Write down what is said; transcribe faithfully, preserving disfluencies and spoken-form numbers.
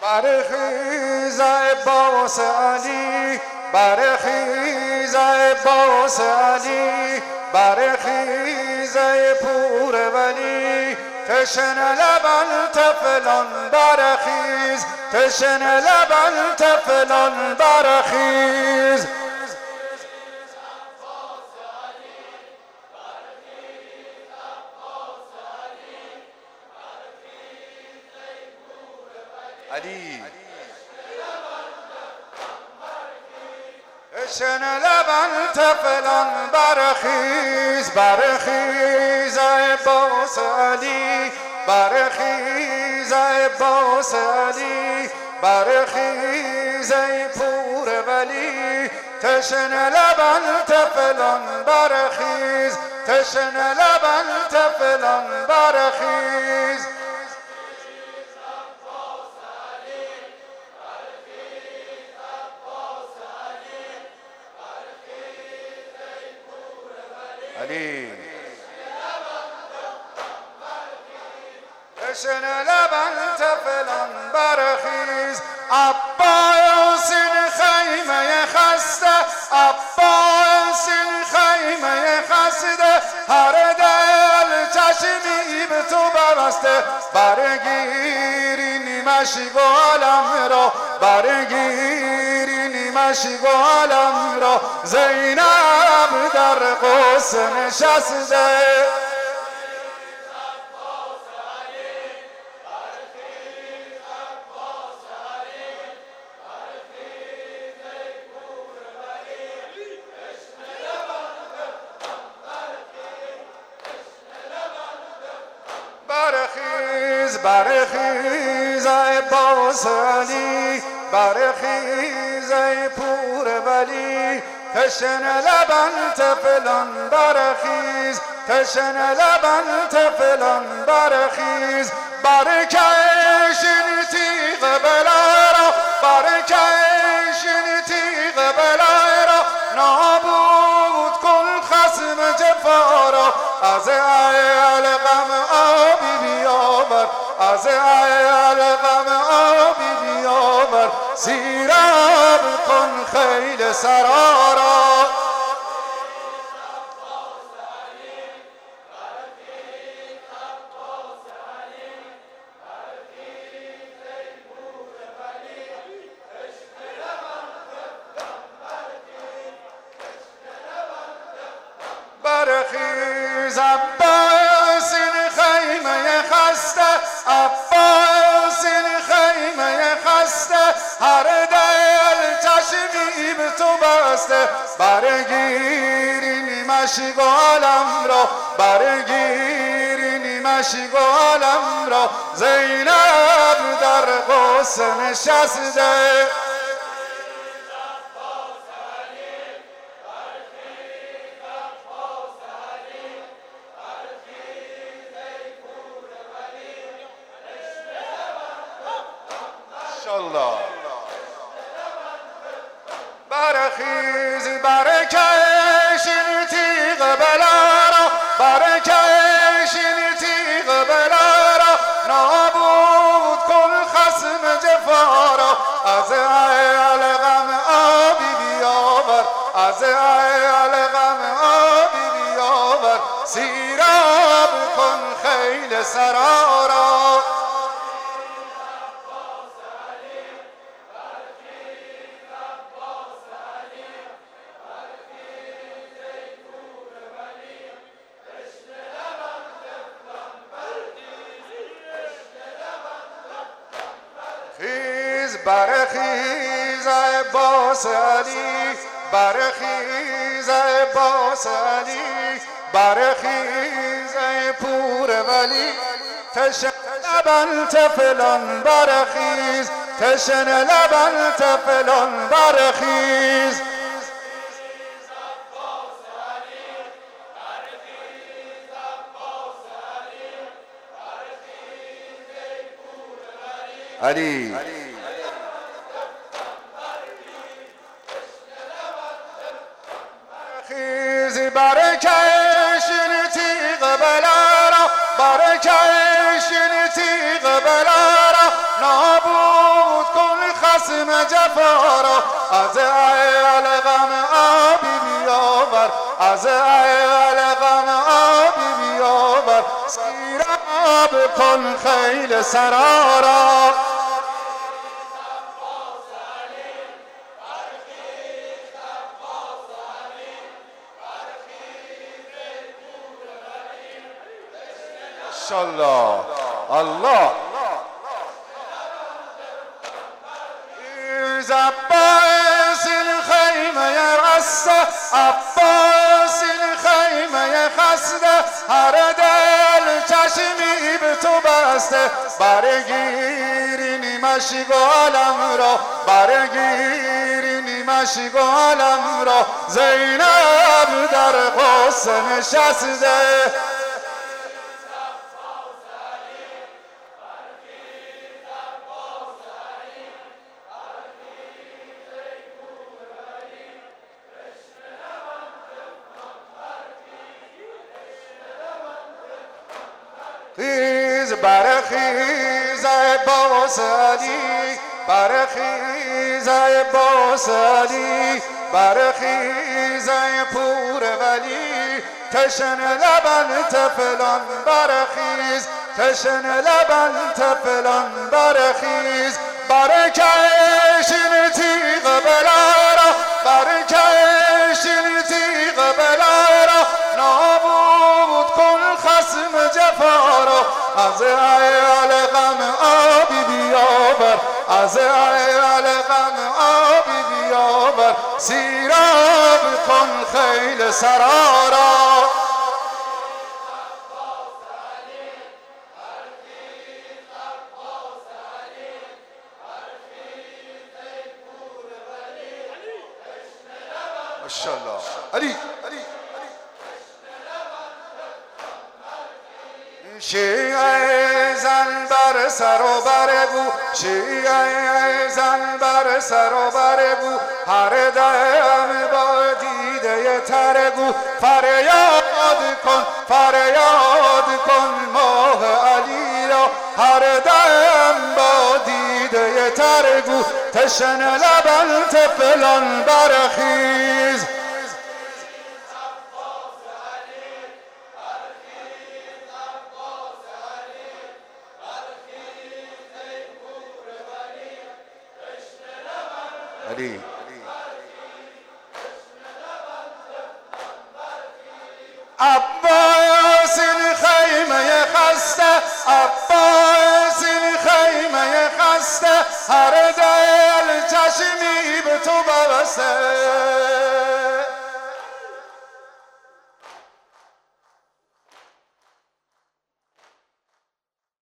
برخیز عباس علی، برخیز عباس علی، برخیز پور ولی. تشنه لبن طفلان برخیز، تشنه لبن طفلان برخیز. علی تشنه لبن طفلان برخیز، برخیز عباس علی، برخیز عباس علی، برخیز پور ولی. تشنه لبن طفلان برخیز، تشنه لبن طفلان برخیز. علی تشنه لبن طفلان برخیز. عباس این خیمه خسته، عباس این خیمه خسته، هر دل چشمی به تو ببسته. برگیر نیمش عالم را، برگیر نیمش عالم را. زینب در غصه نشسته. برخیز برخیز عباس علی، برخیز پور ولی. تشنه لبن طفلان برخیز، تشنه لبن طفلان برخیز. برکش این تیغ بلا را، برکش این تیغ بلا را. نابود کن خصم جفا را. از ایل غم آبی بیاور، از ایل غم آبی بیاور. سیراب کن خیل سرا را. برخیز عباس این خیمه خسته، عباس این خیمه خسته، هر دل چشمی به تو بسته. برگیر نیمش عالم را، برگیر نیمش عالم را. زینب در غصه نشسته. الله برخیز برکش این تیغ بلا را، برکش این تیغ بلا را. نابود کن خصم جفا را. از ایل غم آبی بیاور، از ایل غم آبی بیاور. سیراب کن خیل سرا را. برخیز عباس علی، برخیز عباس علی، برخیز پور ولی. تشنه لبن طفلان برخیز، تشنه لبن طفلان برخیز. علی برخیز برکش این تیغ بلا را، برکش این تیغ بلا را. نابود خصم جفا را از اهل غم آبی بیاور از اهل غم آبی بیاور سیراب کن خیل سرا را الله الله عباس الخیمه رسته عباس الخیمه خسته هر دل چشمی به تو بسته برگیری نیمش گالم را برگیری نیمش گالم را زینب در غصه نشسته خیز برخیز عباس علی برخیز عباس علی برخیز پور ولی تشن لبن تفلان برخیز تشن لبن تفلان برخیز برکشین تیغ بلارا برکشین تیغ بلارا نابود کن خصم جفا را از اهل غم آبی بیاور از اهل غم آبی بیاور سیراب کن خیل سرا را ماشاءالله علی شیعه زن بر سر و برگو شیعه زن بر سر و برگو هر دم با دیده ترگو فریاد کن فریاد کن ماه علی را هر دم با دیده ترگو تشن لبن تفلان برخیز علی عباس الخیمه خسته عباس الخیمه خسته هر دل چشمی به تو ببسته